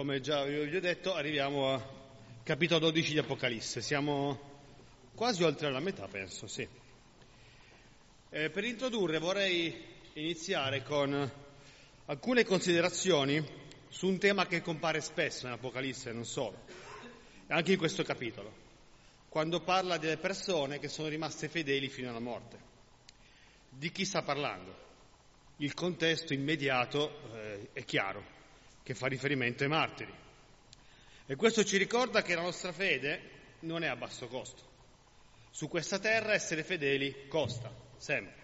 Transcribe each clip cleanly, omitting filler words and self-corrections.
come già vi ho detto, arriviamo al capitolo 12 di Apocalisse. Siamo quasi oltre la metà, penso, sì. Per introdurre vorrei iniziare con alcune considerazioni su un tema che compare spesso in Apocalisse, non solo, anche in questo capitolo, quando parla delle persone che sono rimaste fedeli fino alla morte. Di chi sta parlando? Il contesto immediato è chiaro, che fa riferimento ai martiri. E questo ci ricorda che la nostra fede non è a basso costo. Su questa terra essere fedeli costa, sempre.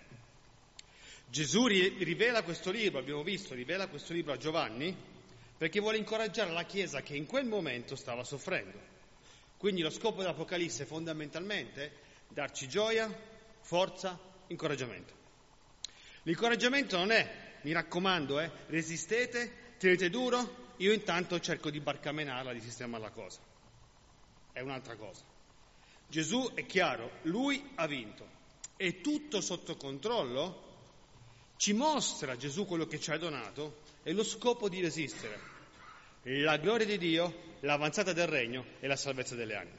Gesù rivela questo libro, abbiamo visto, rivela questo libro a Giovanni perché vuole incoraggiare la Chiesa che in quel momento stava soffrendo. Quindi lo scopo dell'Apocalisse è fondamentalmente darci gioia, forza, incoraggiamento. L'incoraggiamento non è, mi raccomando, resistete, tenete duro, io intanto cerco di barcamenarla, di sistemare la cosa. È un'altra cosa. Gesù è chiaro, lui ha vinto, è tutto sotto controllo, ci mostra Gesù quello che ci ha donato e lo scopo di resistere, la gloria di Dio, l'avanzata del regno e la salvezza delle anime.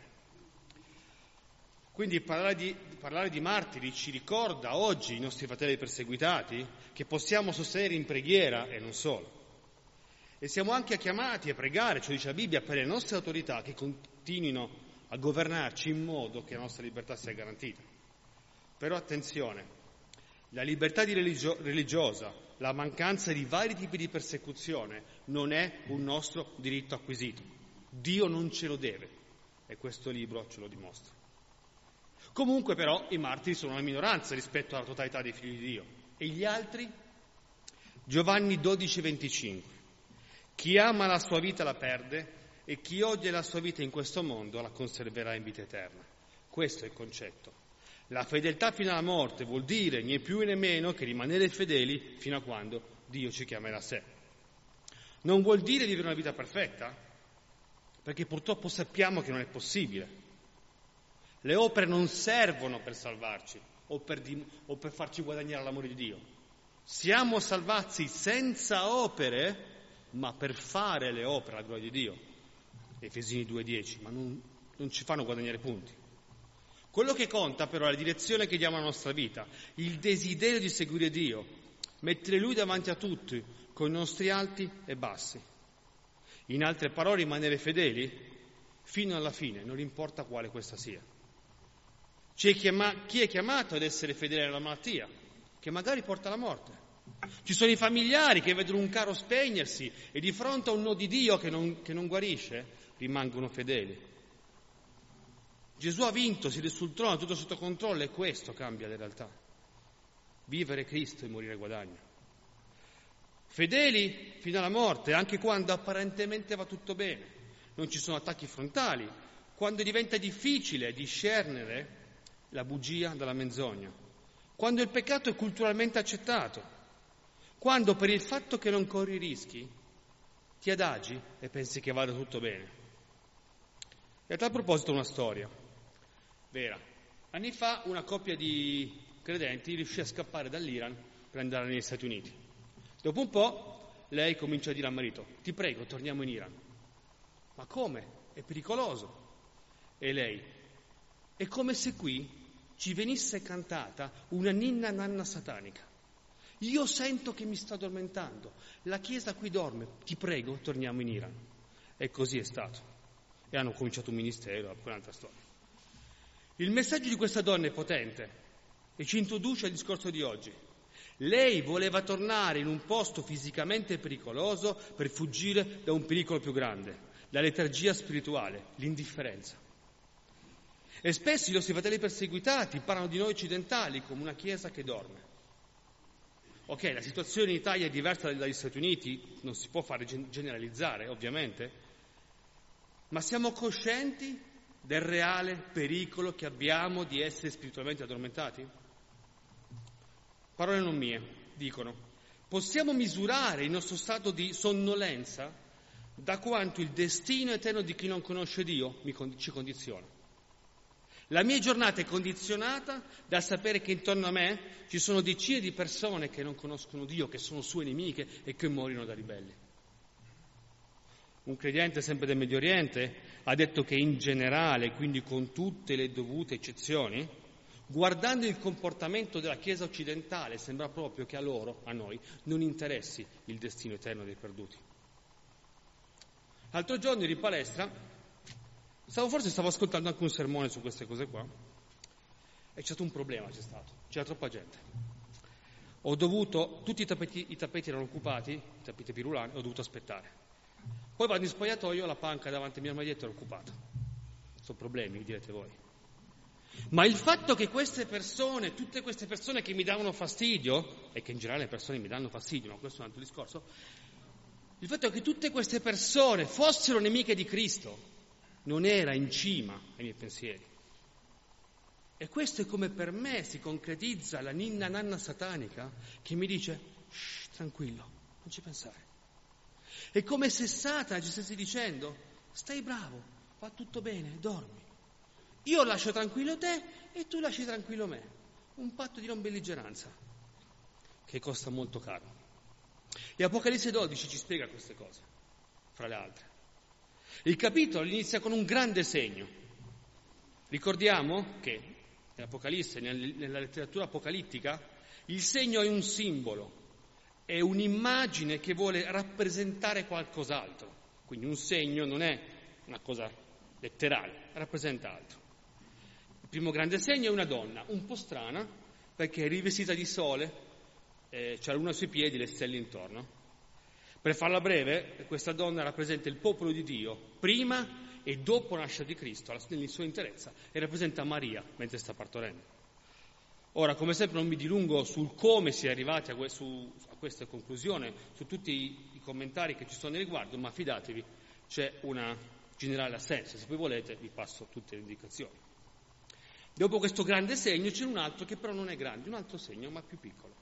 Quindi parlare di martiri ci ricorda oggi, i nostri fratelli perseguitati, che possiamo sostenere in preghiera e non solo. E siamo anche chiamati a pregare, ci dice la Bibbia, per le nostre autorità che continuino a governarci in modo che la nostra libertà sia garantita. Però attenzione, la libertà religiosa, la mancanza di vari tipi di persecuzione non è un nostro diritto acquisito. Dio non ce lo deve e questo libro ce lo dimostra. Comunque però i martiri sono una minoranza rispetto alla totalità dei figli di Dio. E gli altri? Giovanni 12,25. Chi ama la sua vita la perde e chi odia la sua vita in questo mondo la conserverà in vita eterna. Questo è il concetto. La fedeltà fino alla morte vuol dire né più né meno che rimanere fedeli fino a quando Dio ci chiamerà a sé. Non vuol dire vivere una vita perfetta, perché purtroppo sappiamo che non è possibile. Le opere non servono per salvarci o per farci guadagnare l'amore di Dio. Siamo salvati senza opere, ma per fare le opere alla gloria di Dio. Efesini 2,10, ma non ci fanno guadagnare punti. Quello che conta però è la direzione che diamo alla nostra vita, il desiderio di seguire Dio, mettere Lui davanti a tutti, con i nostri alti e bassi. In altre parole, rimanere fedeli fino alla fine, non importa quale questa sia. Chi è chiamato ad essere fedele alla malattia, che magari porta alla morte. Ci sono i familiari che vedono un caro spegnersi e di fronte a un no di Dio che non guarisce, rimangono fedeli. Gesù ha vinto, siede sul trono, tutto sotto controllo e questo cambia le realtà. Vivere Cristo e morire guadagno. Fedeli fino alla morte, anche quando apparentemente va tutto bene. Non ci sono attacchi frontali, quando diventa difficile discernere la bugia dalla menzogna, quando il peccato è culturalmente accettato, quando per il fatto che non corri rischi ti adagi e pensi che vada tutto bene. E a tal proposito una storia vera. Anni fa una coppia di credenti riuscì a scappare dall'Iran per andare negli Stati Uniti. Dopo un po' lei comincia a dire al marito: ti prego, torniamo in Iran. Ma come? È pericoloso. E lei: è come se qui ci venisse cantata una ninna nanna satanica. Io sento che mi sto addormentando, la Chiesa qui dorme, ti prego, torniamo in Iran. E così è stato. E hanno cominciato un ministero, un'altra storia. Il messaggio di questa donna è potente e ci introduce al discorso di oggi. Lei voleva tornare in un posto fisicamente pericoloso per fuggire da un pericolo più grande, la letargia spirituale, l'indifferenza. E spesso i nostri fratelli perseguitati parlano di noi occidentali come una Chiesa che dorme. Ok, la situazione in Italia è diversa dagli Stati Uniti, non si può fare generalizzare, ovviamente, ma siamo coscienti del reale pericolo che abbiamo di essere spiritualmente addormentati? Parole non mie, dicono: possiamo misurare il nostro stato di sonnolenza da quanto il destino eterno di chi non conosce Dio ci condiziona. La mia giornata è condizionata dal sapere che intorno a me ci sono decine di persone che non conoscono Dio, che sono sue nemiche e che muoiono da ribelli. Un credente sempre del Medio Oriente ha detto che in generale, quindi con tutte le dovute eccezioni, guardando il comportamento della Chiesa occidentale, sembra proprio che a loro, a noi, non interessi il destino eterno dei perduti. L'altro giorno ero in palestra, stavo ascoltando anche un sermone su queste cose qua, e c'è stato un problema, c'era troppa gente. Tutti i tappeti erano occupati, i tappeti pirulani, ho dovuto aspettare. Poi vado in spogliatoio, la panca davanti al mio armadietto era occupata. Sono problemi, direte voi. Ma il fatto che queste persone, tutte queste persone che mi davano fastidio, e che in generale le persone mi danno fastidio, ma questo è un altro discorso, il fatto che tutte queste persone fossero nemiche di Cristo non era in cima ai miei pensieri. E questo è come per me si concretizza la ninna nanna satanica che mi dice, tranquillo, non ci pensare. È come se Satana ci stesse dicendo, stai bravo, va tutto bene, dormi. Io lascio tranquillo te e tu lasci tranquillo me. Un patto di non belligeranza che costa molto caro. E Apocalisse 12 ci spiega queste cose, fra le altre. Il capitolo inizia con un grande segno. Ricordiamo che nell'Apocalisse, nella letteratura apocalittica, il segno è un simbolo. È un'immagine che vuole rappresentare qualcos'altro. Quindi un segno non è una cosa letterale, rappresenta altro. Il primo grande segno è una donna, un po' strana, perché è rivestita di sole, c'è la luna sui piedi, le stelle intorno. Per farla breve, questa donna rappresenta il popolo di Dio, prima e dopo la nascita di Cristo, nella sua interezza, e rappresenta Maria mentre sta partorendo. Ora, come sempre non mi dilungo sul come si è arrivati a questa conclusione, su tutti i commentari che ci sono nel riguardo, ma fidatevi, c'è una generale assenza. Se poi volete vi passo tutte le indicazioni. Dopo questo grande segno c'è un altro che però non è grande, un altro segno ma più piccolo.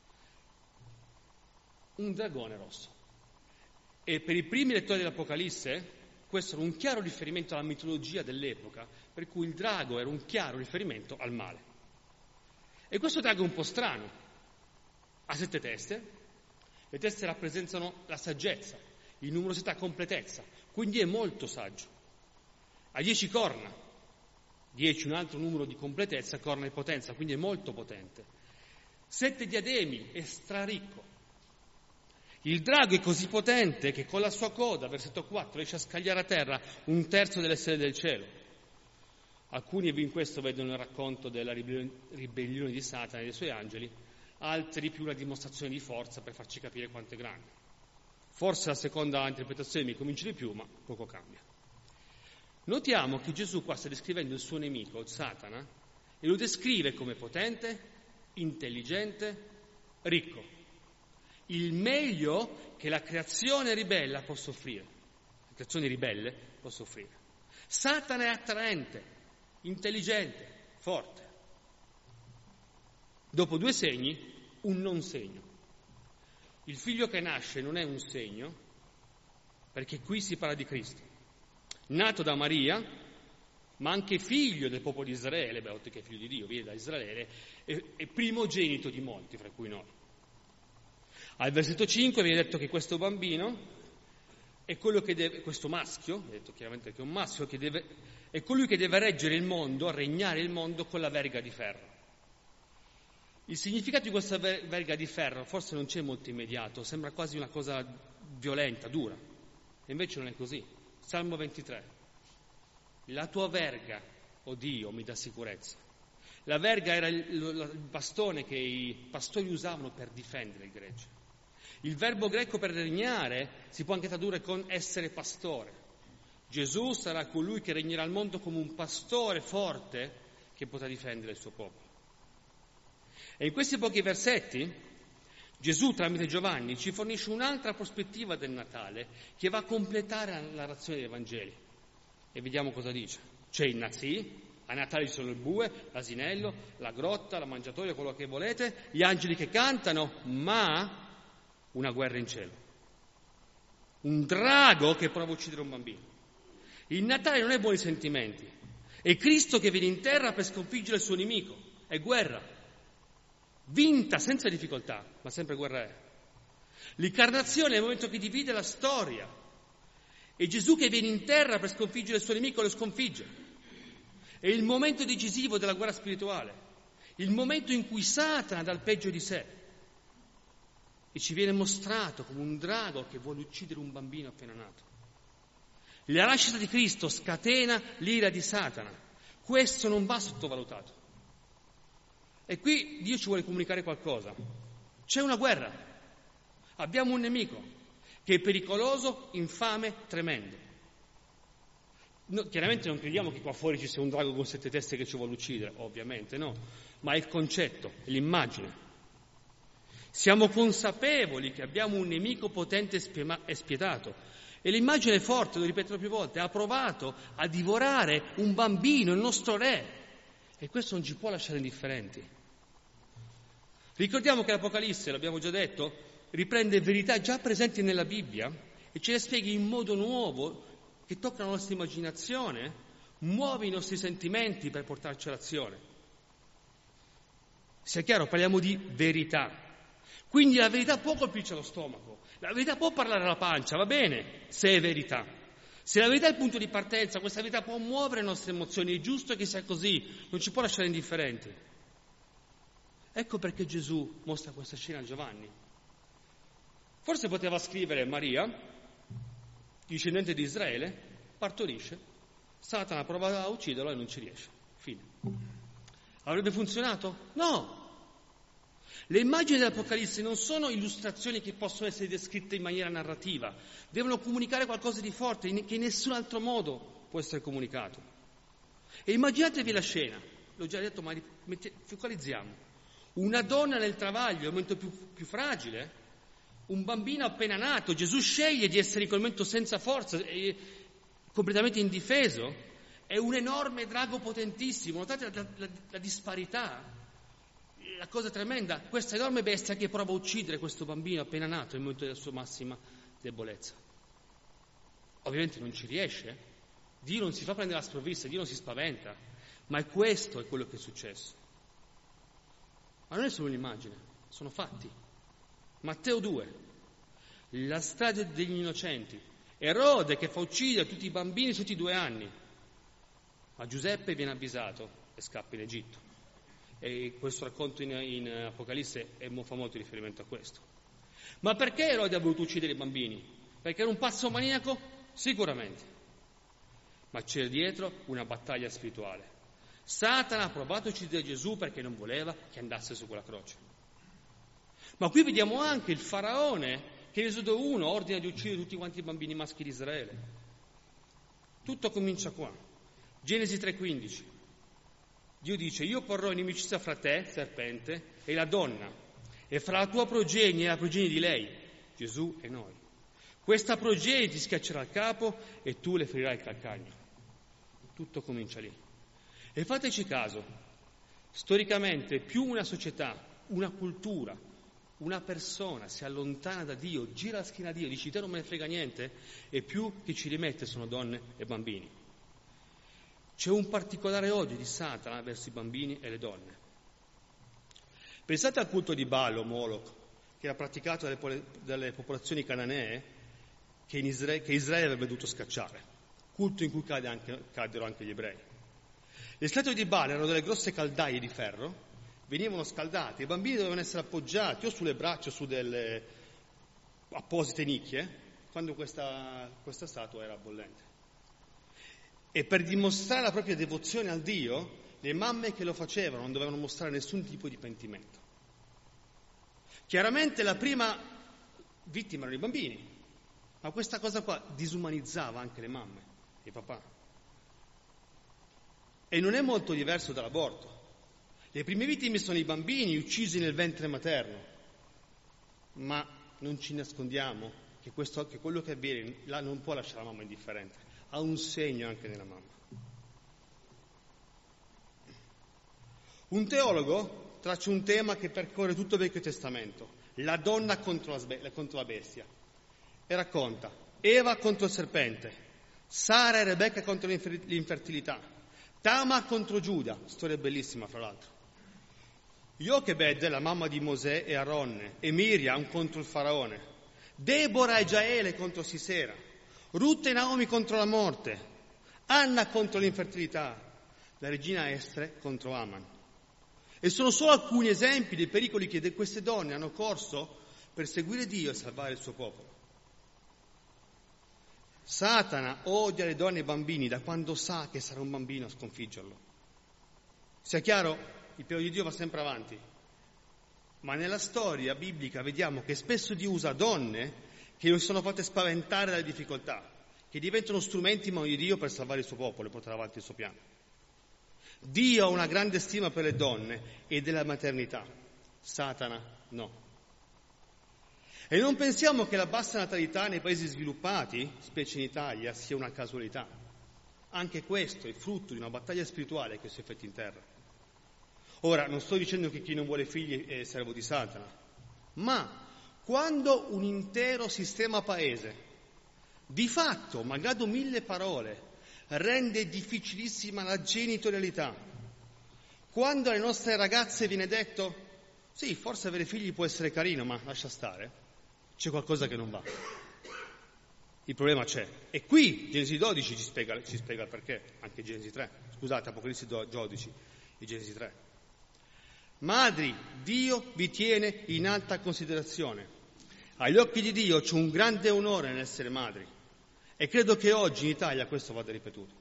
Un dragone rosso. E per i primi lettori dell'Apocalisse questo era un chiaro riferimento alla mitologia dell'epoca, per cui il drago era un chiaro riferimento al male. E questo drago è un po' strano, ha 7 teste, le teste rappresentano la saggezza, il numerosità, completezza, quindi è molto saggio. Ha 10 corna, 10 un altro numero di completezza, corna e potenza, quindi è molto potente. 7 diademi, è straricco. Il drago è così potente che con la sua coda, versetto 4, riesce a scagliare a terra 1/3 delle stelle del cielo. Alcuni in questo vedono il racconto della ribellione di Satana e dei suoi angeli, altri più una dimostrazione di forza per farci capire quanto è grande. Forse la seconda interpretazione mi convince di più, ma poco cambia. Notiamo che Gesù qua sta descrivendo il suo nemico, Satana, e lo descrive come potente, intelligente, ricco. Il meglio che la creazione ribella può soffrire. La creazione ribelle può soffrire. Satana è attraente, intelligente, forte. Dopo 2 segni, un non segno. Il figlio che nasce non è un segno, perché qui si parla di Cristo. Nato da Maria, ma anche figlio del popolo di Israele, oltre che figlio di Dio, viene da Israele, è primogenito di molti, fra cui noi. Al versetto 5 viene detto che questo bambino è quello che deve, questo maschio, viene detto chiaramente che è un maschio, è colui che deve reggere il mondo, regnare il mondo con la verga di ferro. Il significato di questa verga di ferro forse non c'è molto immediato, sembra quasi una cosa violenta, dura, e invece non è così. Salmo 23. La tua verga, o Dio, mi dà sicurezza. La verga era il bastone che i pastori usavano per difendere il gregge. Il verbo greco per regnare si può anche tradurre con essere pastore. Gesù sarà colui che regnerà il mondo come un pastore forte che potrà difendere il suo popolo. E in questi pochi versetti Gesù, tramite Giovanni, ci fornisce un'altra prospettiva del Natale che va a completare la narrazione dei Vangeli. E vediamo cosa dice. C'è il Nazì, a Natale ci sono il bue, l'asinello, la grotta, la mangiatoia, quello che volete, gli angeli che cantano, ma una guerra in cielo. Un drago che prova a uccidere un bambino. Il Natale non è buoni sentimenti, è Cristo che viene in terra per sconfiggere il suo nemico, è guerra. Vinta senza difficoltà, ma sempre guerra è. L'incarnazione è il momento che divide la storia E Gesù che viene in terra per sconfiggere il suo nemico lo sconfigge. È il momento decisivo della guerra spirituale, il momento in cui Satana dà il peggio di sé e ci viene mostrato come un drago che vuole uccidere un bambino appena nato. La nascita di Cristo scatena l'ira di Satana. Questo non va sottovalutato. E qui Dio ci vuole comunicare qualcosa. C'è una guerra. Abbiamo un nemico che è pericoloso, infame, tremendo. Chiaramente non crediamo che qua fuori ci sia un drago con 7 teste che ci vuole uccidere, ovviamente no, ma è il concetto, è l'immagine. Siamo consapevoli che abbiamo un nemico potente e spietato. E l'immagine è forte, lo ripeto più volte, ha provato a divorare un bambino, il nostro re. E questo non ci può lasciare indifferenti. Ricordiamo che l'Apocalisse, l'abbiamo già detto, riprende verità già presenti nella Bibbia e ce le spiega in modo nuovo che tocca la nostra immaginazione, muove i nostri sentimenti per portarci all'azione. Sia chiaro, parliamo di verità. Quindi la verità può colpirci allo stomaco, la verità può parlare alla pancia, va bene, se è verità. Se la verità è il punto di partenza, questa verità può muovere le nostre emozioni, è giusto che sia così, non ci può lasciare indifferenti. Ecco perché Gesù mostra questa scena a Giovanni. Forse poteva scrivere Maria, discendente di Israele, partorisce, Satana prova a ucciderlo e non ci riesce. Fine. Avrebbe funzionato? No! Le immagini dell'Apocalisse non sono illustrazioni che possono essere descritte in maniera narrativa, devono comunicare qualcosa di forte che in nessun altro modo può essere comunicato. E immaginatevi la scena, l'ho già detto, ma focalizziamo. Una donna nel travaglio, il momento più fragile, un bambino appena nato, Gesù sceglie di essere in quel momento senza forza e completamente indifeso, è un enorme drago potentissimo, notate la disparità. La cosa tremenda, questa enorme bestia che prova a uccidere questo bambino appena nato nel momento della sua massima debolezza. Ovviamente non ci riesce, Dio non si fa prendere la sprovvista, Dio non si spaventa, ma questo è quello che è successo. Ma non è solo un'immagine, sono fatti. Matteo 2, la strage degli innocenti, Erode che fa uccidere tutti i bambini sotto i 2 anni, ma Giuseppe viene avvisato e scappa in Egitto. E questo racconto in Apocalisse fa molto riferimento a questo. Ma perché Erode ha voluto uccidere i bambini? Perché era un pazzo maniaco? Sicuramente. Ma c'era dietro una battaglia spirituale. Satana ha provato a uccidere Gesù perché non voleva che andasse su quella croce. Ma qui vediamo anche il faraone che in Esodo 1 ordina di uccidere tutti quanti i bambini maschi di Israele. Tutto comincia qua. Genesi 3,15. Dio dice: io porrò inimicizia fra te, serpente, e la donna, e fra la tua progenie e la progenie di lei, Gesù e noi. Questa progenie ti schiaccerà il capo e tu le ferirai il calcagno. Tutto comincia lì. E fateci caso, storicamente più una società, una cultura, una persona si allontana da Dio, gira la schiena a Dio, dice te non me ne frega niente, e più che ci rimette sono donne e bambini. C'è un particolare odio di Satana verso i bambini e le donne. Pensate al culto di Baal o Moloch, che era praticato dalle popolazioni cananee che Israele avrebbe dovuto scacciare, culto in cui caddero anche gli ebrei. Le statue di Baal erano delle grosse caldaie di ferro, venivano scaldate, i bambini dovevano essere appoggiati o sulle braccia o su delle apposite nicchie, quando questa statua era bollente. E per dimostrare la propria devozione al Dio, le mamme che lo facevano non dovevano mostrare nessun tipo di pentimento. Chiaramente la prima vittima erano i bambini, ma questa cosa qua disumanizzava anche le mamme e i papà. E non è molto diverso dall'aborto. Le prime vittime sono i bambini uccisi nel ventre materno, ma non ci nascondiamo che quello che avviene là non può lasciare la mamma indifferente. Ha un segno anche nella mamma. Un teologo traccia un tema che percorre tutto il Vecchio Testamento, la donna contro la bestia, e racconta Eva contro il serpente, Sara e Rebecca contro l'infertilità, Tamar contro Giuda, storia bellissima fra l'altro, Jochebed, la mamma di Mosè e Aronne, e Miriam contro il faraone, Debora e Giaele contro Sisera, Ruth e Naomi contro la morte, Anna contro l'infertilità, la regina Estre contro Aman. E sono solo alcuni esempi dei pericoli che queste donne hanno corso per seguire Dio e salvare il suo popolo. Satana odia le donne e i bambini da quando sa che sarà un bambino a sconfiggerlo. Sia chiaro, il piano di Dio va sempre avanti, ma nella storia biblica vediamo che spesso Dio usa donne che non si sono fatte spaventare dalle difficoltà, che diventano strumenti in mano di Dio per salvare il suo popolo e portare avanti il suo piano. Dio ha una grande stima per le donne e della maternità, Satana no. E non pensiamo che la bassa natalità nei paesi sviluppati, specie in Italia, sia una casualità. Anche questo è frutto di una battaglia spirituale che si effettua in terra. Ora, non sto dicendo che chi non vuole figli è servo di Satana, ma quando un intero sistema paese, di fatto, malgrado 1000 parole, rende difficilissima la genitorialità, quando alle nostre ragazze viene detto sì, forse avere figli può essere carino, ma lascia stare, c'è qualcosa che non va. Il problema c'è. E qui Genesi 12 ci spiega il perché, anche Genesi 3. Scusate, Apocalisse 12 e Genesi 3. Madri, Dio vi tiene in alta considerazione. Agli occhi di Dio c'è un grande onore nell'essere madri. E credo che oggi in Italia questo vada ripetuto.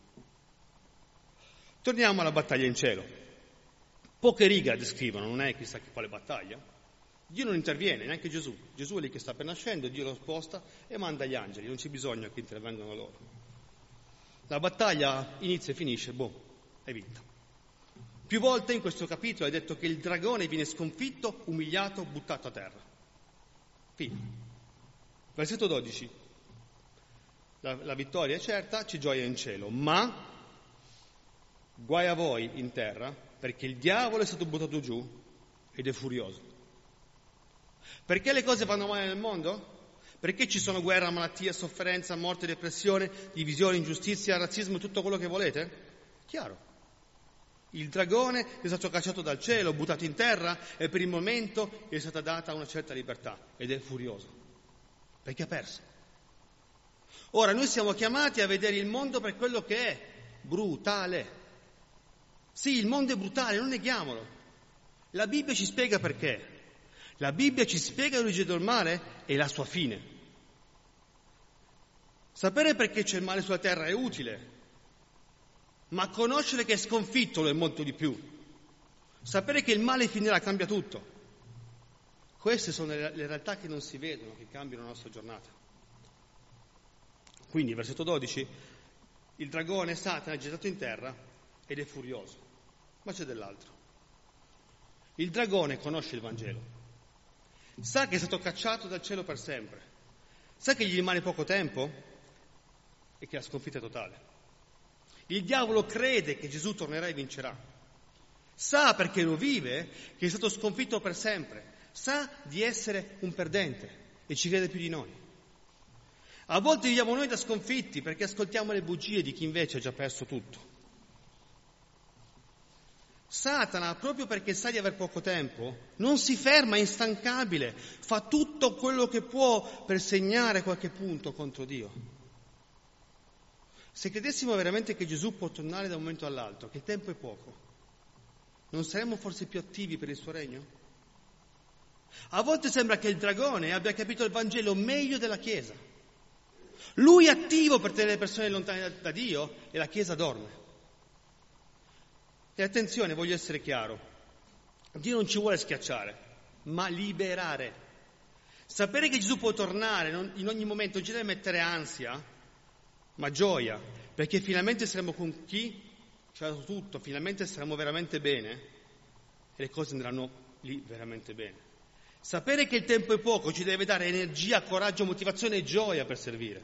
Torniamo alla battaglia in cielo. Poche righe la descrivono, non è chissà che quale battaglia. Dio non interviene, neanche Gesù. Gesù è lì che sta per nascendo, Dio lo sposta e manda gli angeli, non c'è bisogno che intervengano loro. La battaglia inizia e finisce, è vinta. Più volte in questo capitolo è detto che il dragone viene sconfitto, umiliato, buttato a terra. Fine. Versetto 12. La vittoria è certa, c'è gioia in cielo, ma guai a voi in terra, perché il diavolo è stato buttato giù ed è furioso. Perché le cose vanno male nel mondo? Perché ci sono guerra, malattia, sofferenza, morte, depressione, divisione, ingiustizia, razzismo e tutto quello che volete? Chiaro. Il dragone è stato cacciato dal cielo, buttato in terra e per il momento gli è stata data una certa libertà ed è furioso, perché ha perso. Ora noi siamo chiamati a vedere il mondo per quello che è, brutale. Sì, il mondo è brutale, non neghiamolo. La Bibbia ci spiega perché. La Bibbia ci spiega l'origine del male e la sua fine. Sapere perché c'è il male sulla terra è utile, ma conoscere che è sconfitto lo è molto di più. Sapere che il male finirà cambia tutto. Queste sono le realtà che non si vedono, che cambiano la nostra giornata. Quindi, versetto 12, il dragone Satana è gettato in terra ed è furioso. Ma c'è dell'altro. Il dragone conosce il Vangelo. Sa che è stato cacciato dal cielo per sempre. Sa che gli rimane poco tempo e che la sconfitta è totale. Il diavolo crede che Gesù tornerà e vincerà. Sa, perché lo vive, che è stato sconfitto per sempre. Sa di essere un perdente e ci crede più di noi. A volte viviamo noi da sconfitti perché ascoltiamo le bugie di chi invece ha già perso tutto. Satana, proprio perché sa di aver poco tempo, non si ferma, è instancabile, fa tutto quello che può per segnare qualche punto contro Dio. Se credessimo veramente che Gesù può tornare da un momento all'altro, che il tempo è poco, non saremmo forse più attivi per il suo regno? A volte sembra che il dragone abbia capito il Vangelo meglio della Chiesa. Lui è attivo per tenere le persone lontane da Dio e la Chiesa dorme. E attenzione, voglio essere chiaro, Dio non ci vuole schiacciare, ma liberare. Sapere che Gesù può tornare in ogni momento non ci deve mettere ansia, ma gioia, perché finalmente saremo con chi ci ha dato tutto, finalmente saremo veramente bene e le cose andranno lì veramente bene. Sapere che il tempo è poco ci deve dare energia, coraggio, motivazione e gioia per servire.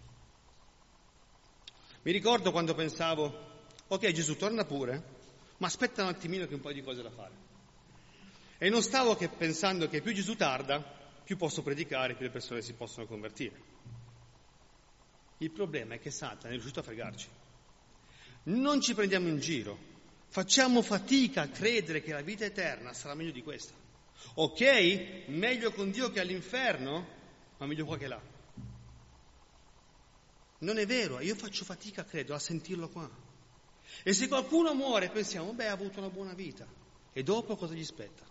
Mi ricordo quando pensavo, ok Gesù torna pure, ma aspetta un attimino che ho un paio di cose da fare. E non stavo che pensando che più Gesù tarda, più posso predicare, più le persone si possono convertire. Il problema è che Satana è riuscito a fregarci. Non ci prendiamo in giro, facciamo fatica a credere che la vita eterna sarà meglio di questa. Ok, meglio con Dio che all'inferno, ma meglio qua che là. Non è vero, io faccio fatica, credo, a sentirlo qua. E se qualcuno muore pensiamo, ha avuto una buona vita. E dopo cosa gli spetta?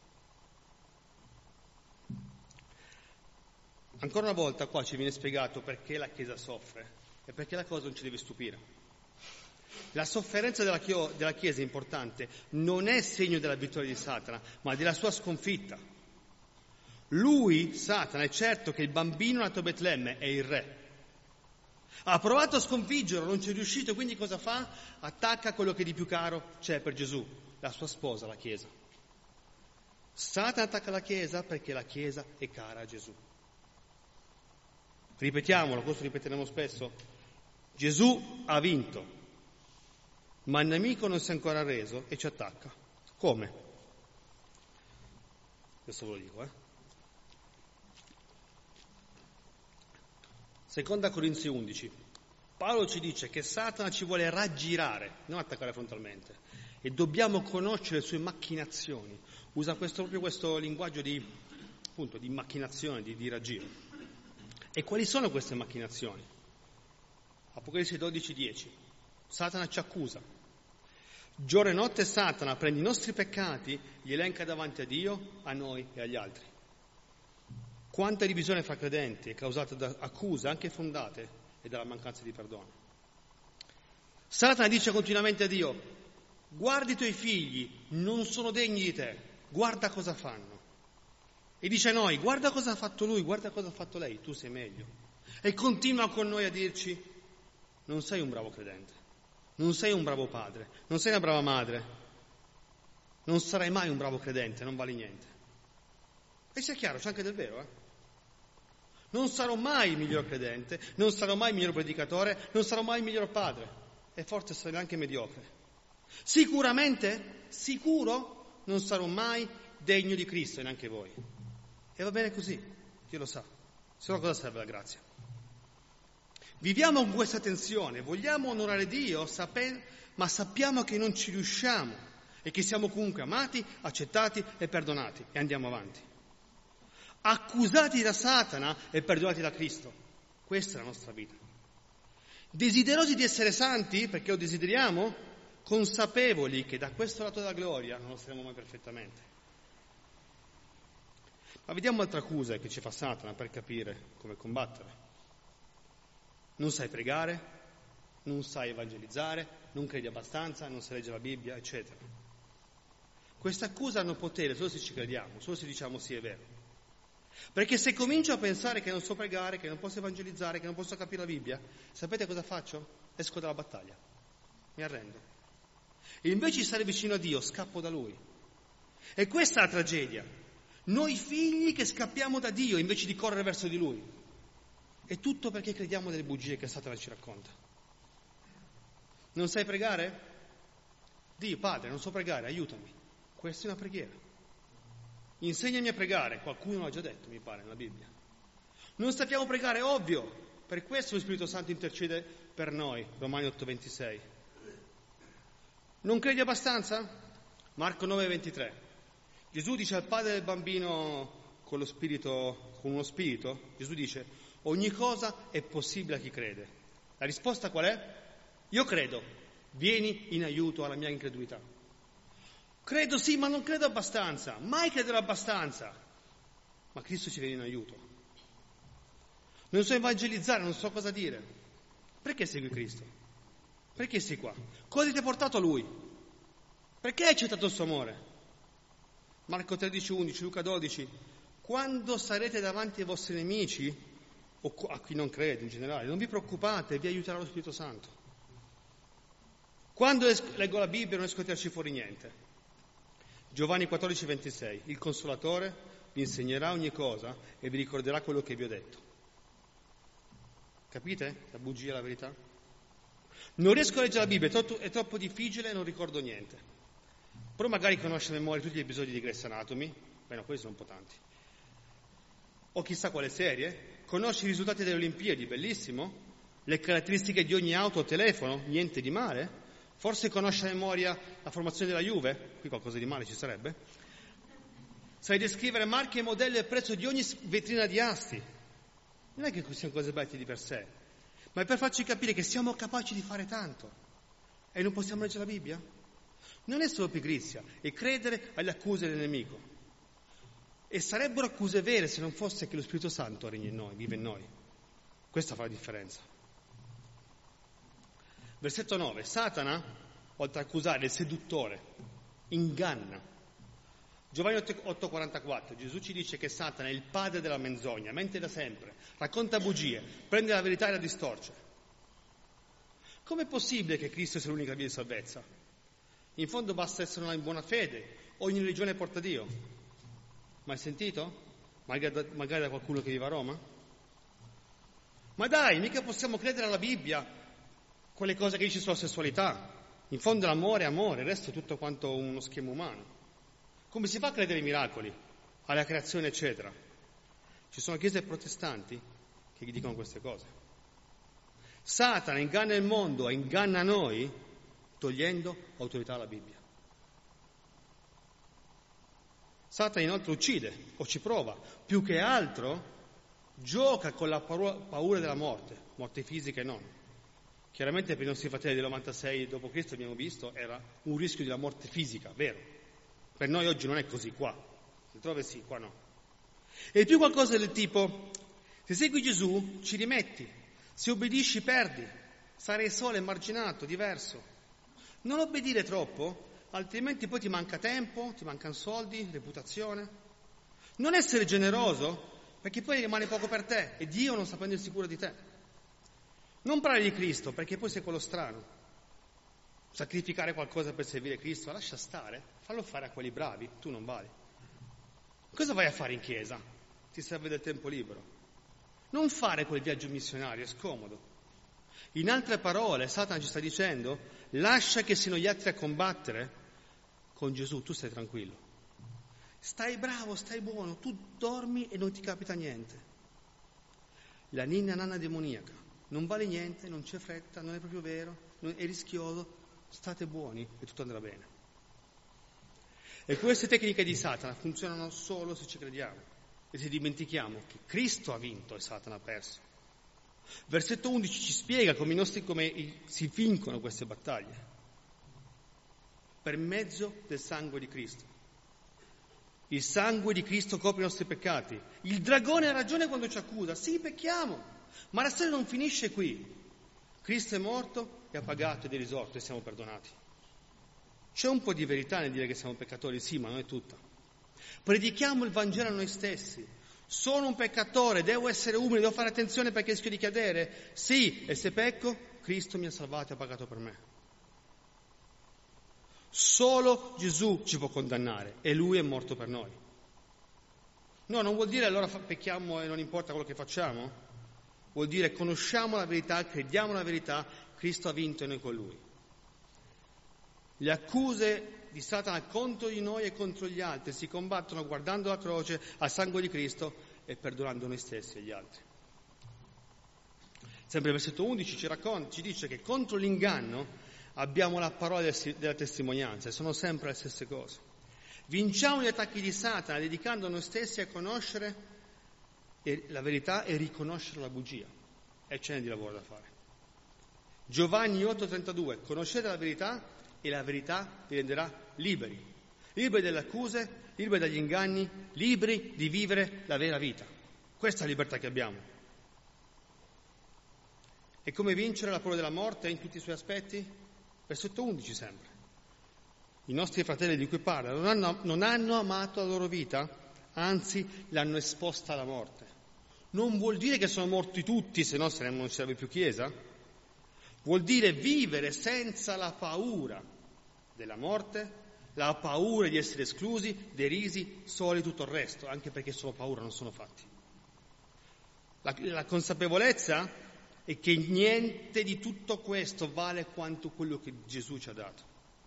Ancora una volta qua ci viene spiegato perché la Chiesa soffre e perché la cosa non ci deve stupire. La sofferenza della Chiesa è importante, non è segno della vittoria di Satana, ma della sua sconfitta. Lui, Satana, è certo che il bambino nato a Betlemme è il re. Ha provato a sconfiggerlo, non ci è riuscito, quindi cosa fa? Attacca quello che di più caro c'è per Gesù, la sua sposa, la Chiesa. Satana attacca la Chiesa perché la Chiesa è cara a Gesù. Ripetiamolo, questo ripeteremo spesso. Gesù ha vinto, ma il nemico non si è ancora reso e ci attacca. Come? Adesso ve lo dico, Seconda Corinzi 11. Paolo ci dice che Satana ci vuole raggirare, non attaccare frontalmente, e dobbiamo conoscere le sue macchinazioni. Usa proprio questo linguaggio di macchinazione, di raggiro. E quali sono queste macchinazioni? Apocalisse 12:10. Satana ci accusa. Giorno e notte Satana prende i nostri peccati, li elenca davanti a Dio, a noi e agli altri. Quanta divisione fra credenti è causata da accuse, anche fondate, e dalla mancanza di perdono. Satana dice continuamente a Dio, guarda i tuoi figli, non sono degni di te, guarda cosa fanno. E dice a noi, guarda cosa ha fatto lui, guarda cosa ha fatto lei, tu sei meglio. E continua con noi a dirci, non sei un bravo credente, non sei un bravo padre, non sei una brava madre, non sarai mai un bravo credente, non vali niente. E sia chiaro, c'è anche del vero, Non sarò mai il miglior credente, non sarò mai il miglior predicatore, non sarò mai il miglior padre e forse sarò anche mediocre. Sicuro, non sarò mai degno di Cristo e neanche voi. E va bene così, Dio lo sa. Se no cosa serve la grazia? Viviamo con questa tensione, vogliamo onorare Dio, ma sappiamo che non ci riusciamo e che siamo comunque amati, accettati e perdonati e andiamo avanti. Accusati da Satana e perdonati da Cristo. Questa è la nostra vita. Desiderosi di essere santi, perché lo desideriamo, consapevoli che da questo lato della gloria non lo saremo mai perfettamente. Ma vediamo altre accuse che ci fa Satana per capire come combattere. Non sai pregare, non sai evangelizzare, non credi abbastanza, non sai leggere la Bibbia, eccetera. Queste accuse hanno potere solo se ci crediamo, solo se diciamo sì, è vero. Perché se comincio a pensare che non so pregare, che non posso evangelizzare, che non posso capire la Bibbia, sapete cosa faccio? Esco dalla battaglia, mi arrendo. E invece di stare vicino a Dio, scappo da Lui. E questa è la tragedia. Noi figli che scappiamo da Dio invece di correre verso di Lui. È tutto perché crediamo delle bugie che Satana ci racconta. Non sai pregare? Dio, Padre, non so pregare, aiutami. Questa è una preghiera. Insegnami a pregare, qualcuno l'ha già detto, mi pare, nella Bibbia. Non sappiamo pregare, ovvio, per questo lo Spirito Santo intercede per noi, Romani 8:26. Non credi abbastanza? Marco 9:23. Gesù dice al padre del bambino con uno spirito, Gesù dice, ogni cosa è possibile a chi crede. La risposta qual è? Io credo, vieni in aiuto alla mia incredulità. Credo sì, ma non credo abbastanza, mai crederò abbastanza. Ma Cristo ci viene in aiuto. Non so evangelizzare, non so cosa dire. Perché segui Cristo? Perché sei qua? Cosa ti ha portato a Lui? Perché hai accettato il suo amore? Marco 13:11, Luca 12. Quando sarete davanti ai vostri nemici, o a chi non crede in generale, non vi preoccupate, vi aiuterà lo Spirito Santo. Quando leggo la Bibbia non riesco a tirarci fuori niente. Giovanni 14:26, il Consolatore vi insegnerà ogni cosa e vi ricorderà quello che vi ho detto. Capite? La bugia e la verità? Non riesco a leggere la Bibbia, è troppo difficile e non ricordo niente. Però magari conosce a memoria tutti gli episodi di Grey's Anatomy, quelli sono un po' tanti. O chissà quale serie, conosci i risultati delle Olimpiadi, bellissimo, le caratteristiche di ogni auto o telefono, niente di male. Forse conosce a memoria la formazione della Juve, qui qualcosa di male ci sarebbe. Sai descrivere marche, modelli e prezzo di ogni vetrina di asti. Non è che siano cose belle di per sé, ma è per farci capire che siamo capaci di fare tanto e non possiamo leggere la Bibbia. Non è solo pigrizia, è credere alle accuse del nemico. E sarebbero accuse vere se non fosse che lo Spirito Santo regna in noi, vive in noi. Questa fa la differenza. Versetto 9. Satana, oltre a accusare il seduttore, inganna. Giovanni 8,44, Gesù ci dice che Satana è il padre della menzogna, mente da sempre, racconta bugie, prende la verità e la distorce. Com'è possibile che Cristo sia l'unica via di salvezza? In fondo basta essere in buona fede, ogni religione porta Dio. Mai sentito? Magari da qualcuno che vive a Roma? Ma dai, mica possiamo credere alla Bibbia quelle cose che dice sulla sessualità. In fondo l'amore è amore, il resto è tutto quanto uno schema umano. Come si fa a credere ai miracoli, alla creazione, eccetera? Ci sono chiese protestanti che dicono queste cose. Satana inganna il mondo e inganna noi togliendo autorità alla Bibbia. Satana inoltre uccide o ci prova, più che altro gioca con la paura della morte fisica e non. Chiaramente per i nostri fratelli del 96 d.C. abbiamo visto era un rischio della morte fisica, vero? Per noi oggi non è così qua, altrove sì, qua no. E più qualcosa del tipo, se segui Gesù ci rimetti, se obbedisci perdi, sarai solo, emarginato, diverso. Non obbedire troppo, altrimenti poi ti manca tempo, ti mancano soldi, reputazione. Non essere generoso, perché poi rimane poco per te e Dio non sa prendersi cura di te. Non parlare di Cristo, perché poi sei quello strano. Sacrificare qualcosa per servire Cristo, lascia stare, fallo fare a quelli bravi, tu non vali. Cosa vai a fare in chiesa? Ti serve del tempo libero. Non fare quel viaggio missionario, è scomodo. In altre parole, Satana ci sta dicendo, lascia che siano gli altri a combattere, con Gesù tu stai tranquillo. Stai bravo, stai buono, tu dormi e non ti capita niente. La ninna nanna demoniaca, non vale niente, non c'è fretta, non è proprio vero, è rischioso, state buoni e tutto andrà bene. E queste tecniche di Satana funzionano solo se ci crediamo e se dimentichiamo che Cristo ha vinto e Satana ha perso. Versetto 11 ci spiega come si vincono queste battaglie. Per mezzo del sangue di Cristo. Il sangue di Cristo copre i nostri peccati. Il dragone ha ragione quando ci accusa. Sì, pecchiamo, ma la storia non finisce qui. Cristo è morto e ha pagato ed è risorto e siamo perdonati. C'è un po' di verità nel dire che siamo peccatori, sì, ma non è tutta. Predichiamo il Vangelo a noi stessi. Sono un peccatore, devo essere umile, devo fare attenzione perché rischio di cadere. Sì, e se pecco, Cristo mi ha salvato e ha pagato per me. Solo Gesù ci può condannare e Lui è morto per noi. No, non vuol dire allora pecchiamo e non importa quello che facciamo. Vuol dire conosciamo la verità, crediamo la verità, Cristo ha vinto e noi con Lui. Le accuse di Satana contro di noi e contro gli altri si combattono guardando la croce, al sangue di Cristo e perdonando noi stessi e gli altri. Sempre il versetto 11 ci dice che contro l'inganno abbiamo la parola della testimonianza e sono sempre le stesse cose. Vinciamo gli attacchi di Satana dedicando noi stessi a conoscere la verità e riconoscere la bugia. E ce n'è di lavoro da fare. Giovanni 8,32, conoscete la verità e la verità vi renderà liberi. Liberi dalle accuse, liberi dagli inganni, liberi di vivere la vera vita. Questa è la libertà che abbiamo. E come vincere la paura della morte in tutti i suoi aspetti? Versetto 11 sempre. I nostri fratelli di cui parla non hanno amato la loro vita, anzi l'hanno esposta alla morte. Non vuol dire che sono morti tutti, se no non ci sarebbe più chiesa. Vuol dire vivere senza la paura della morte, la paura di essere esclusi, derisi, soli, tutto il resto, anche perché sono paura, non sono fatti. La consapevolezza è che niente di tutto questo vale quanto quello che Gesù ci ha dato.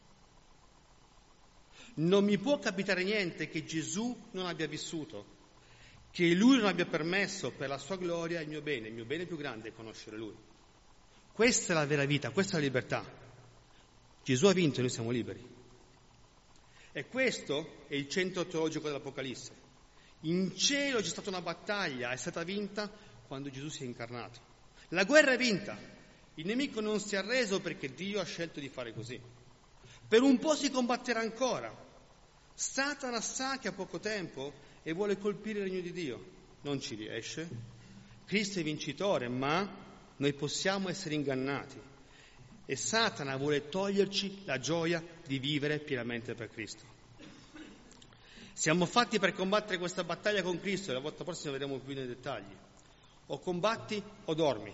Non mi può capitare niente che Gesù non abbia vissuto, che Lui non abbia permesso per la sua gloria il mio bene più grande è conoscere Lui. Questa è la vera vita, questa è la libertà. Gesù ha vinto e noi siamo liberi. E questo è il centro teologico dell'Apocalisse. In cielo c'è stata una battaglia, è stata vinta quando Gesù si è incarnato. La guerra è vinta. Il nemico non si è arreso perché Dio ha scelto di fare così. Per un po' si combatterà ancora. Satana sa che ha poco tempo e vuole colpire il regno di Dio. Non ci riesce. Cristo è vincitore, ma noi possiamo essere ingannati. E Satana vuole toglierci la gioia di vivere pienamente per Cristo. Siamo fatti per combattere questa battaglia con Cristo, e la volta prossima vedremo più nei dettagli. O combatti o dormi.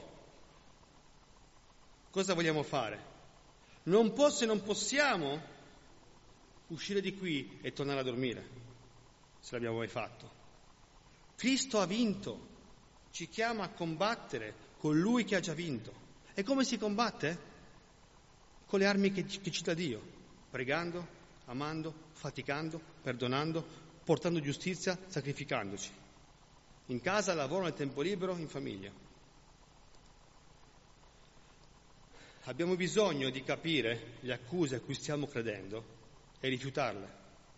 Cosa vogliamo fare? Non posso e non possiamo uscire di qui e tornare a dormire, se l'abbiamo mai fatto. Cristo ha vinto, ci chiama a combattere con Lui che ha già vinto. E come si combatte? Con le armi che ci dà Dio, pregando, amando, faticando, perdonando, portando giustizia, sacrificandoci. In casa, al lavoro, nel tempo libero, in famiglia. Abbiamo bisogno di capire le accuse a cui stiamo credendo e rifiutarle.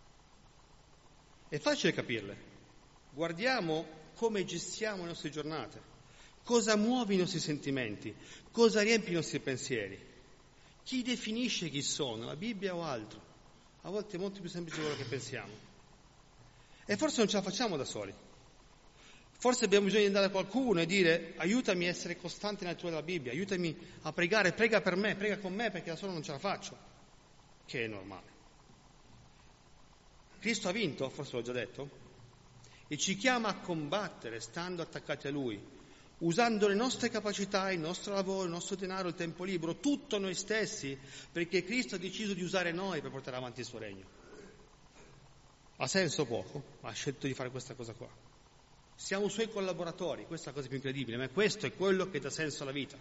È facile capirle. Guardiamo come gestiamo le nostre giornate, cosa muove i nostri sentimenti, cosa riempie i nostri pensieri. Chi definisce chi sono, la Bibbia o altro? A volte è molto più semplice quello che pensiamo. E forse non ce la facciamo da soli. Forse abbiamo bisogno di andare da qualcuno e dire: aiutami a essere costante nella lettura della Bibbia, aiutami a pregare, prega per me, prega con me perché da solo non ce la faccio. Che è normale. Cristo ha vinto, forse l'ho già detto, e ci chiama a combattere stando attaccati a Lui, usando le nostre capacità, il nostro lavoro, il nostro denaro, il tempo libero, tutto noi stessi, perché Cristo ha deciso di usare noi per portare avanti il suo regno. Ha senso poco, ma ha scelto di fare questa cosa qua. Siamo suoi collaboratori, questa è la cosa più incredibile, ma questo è quello che dà senso alla vita.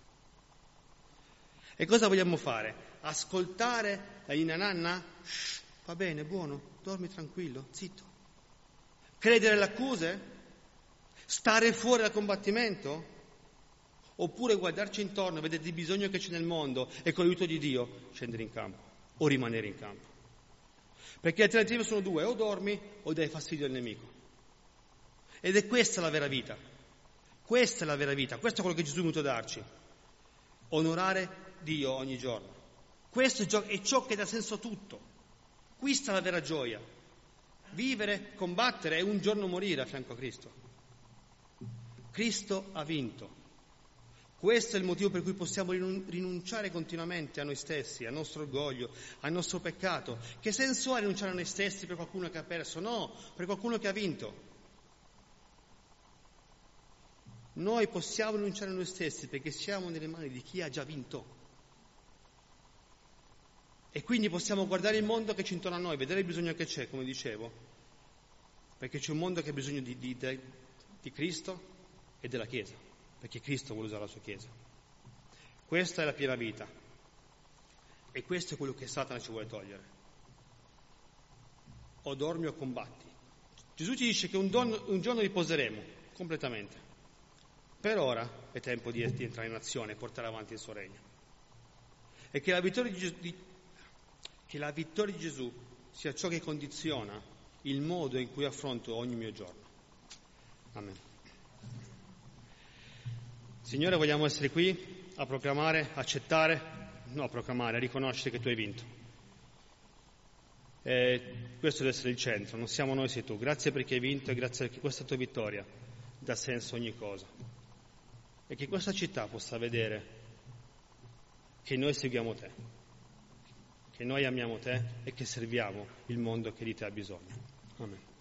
E cosa vogliamo fare? Ascoltare la ninna nanna? Shh, va bene, buono, dormi tranquillo, zitto. Credere alle accuse? Stare fuori dal combattimento? Oppure guardarci intorno, vedere il bisogno che c'è nel mondo e con l'aiuto di Dio scendere in campo o rimanere in campo? Perché le alternative sono due: o dormi o dai fastidio al nemico. Ed è questa la vera vita. Questa è la vera vita, questo è quello che Gesù è venuto a darci. Onorare Dio ogni giorno. Questo è ciò che dà senso a tutto. Qui sta la vera gioia. Vivere, combattere e un giorno morire a fianco a Cristo. Cristo ha vinto. Questo è il motivo per cui possiamo rinunciare continuamente a noi stessi, al nostro orgoglio, al nostro peccato. Che senso ha rinunciare a noi stessi per qualcuno che ha perso? No, per qualcuno che ha vinto. Noi possiamo rinunciare a noi stessi perché siamo nelle mani di chi ha già vinto. E quindi possiamo guardare il mondo che c'è intorno a noi, vedere il bisogno che c'è, come dicevo, perché c'è un mondo che ha bisogno di Cristo e della Chiesa, perché Cristo vuole usare la sua Chiesa. Questa è la piena vita e questo è quello che Satana ci vuole togliere. O dormi o combatti. Gesù ci dice che un giorno riposeremo completamente. Per ora è tempo di entrare in azione e portare avanti il suo regno. E che la vittoria di Gesù sia ciò che condiziona il modo in cui affronto ogni mio giorno. Amen. Signore, vogliamo essere qui a proclamare, a riconoscere che Tu hai vinto. E questo deve essere il centro, non siamo noi, sei Tu. Grazie perché hai vinto e grazie perché questa tua vittoria dà senso a ogni cosa. E che questa città possa vedere che noi seguiamo Te, che noi amiamo Te e che serviamo il mondo che di Te ha bisogno. Amen.